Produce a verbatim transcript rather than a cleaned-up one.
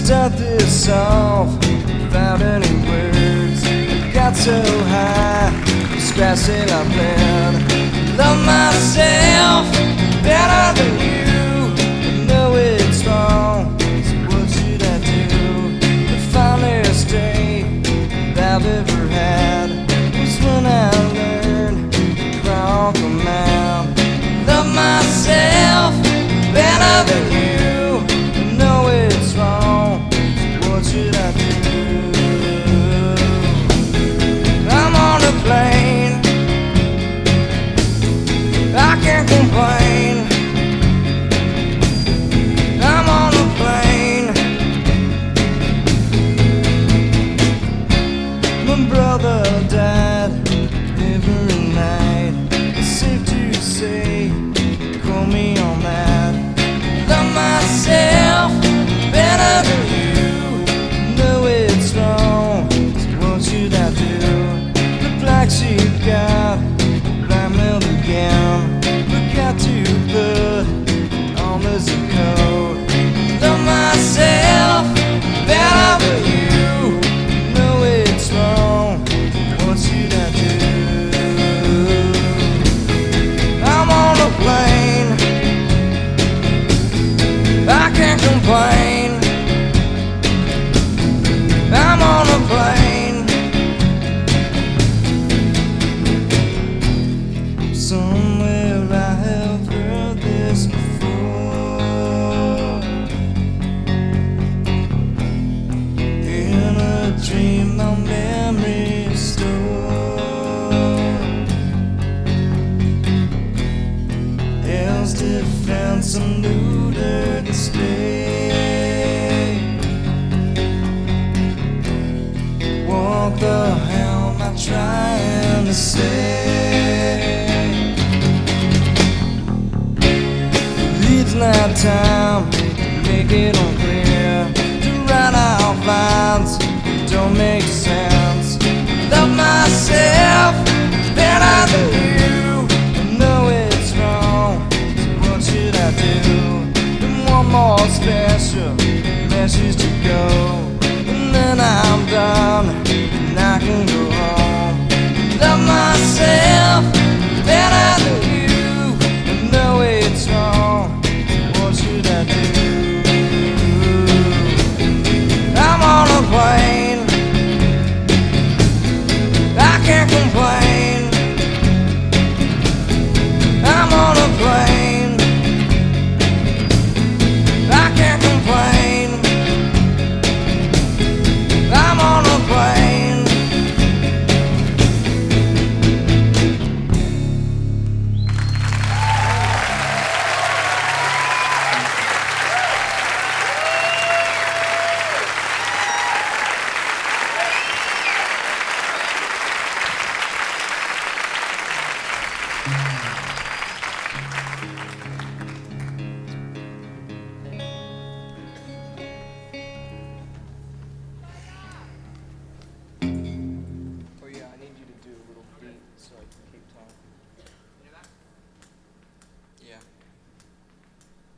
start this off without any words. I got so high, scratching my bed. Love myself better than you. I know it's wrong, so what should I do? The finest day that I've ever had was when I learned to walk a mile. Love myself better than you. I know it's wrong, so what should I do? I'm on a plane, I can't complain. I'm on a plane. My brother died every night. It's safe to say, call me on that. Love myself better than you. Know it's wrong, so what should I do? The black sheep got black milk again. Look out to put on this coat. Love myself better than you. Know it's wrong, what should I do? I'm on a plane, I can't complain. I'm on a plane. Somewhere I have heard this before. In a dream my memory stored. Hell's defense and neuter display. Walk the helm I'm trying to say. It's not time to make it unclear, to write out lines that don't make sense. Love myself better than you. I know it's wrong, so what should I do? And one more special message to go, and then I'm done and I can go home. Love myself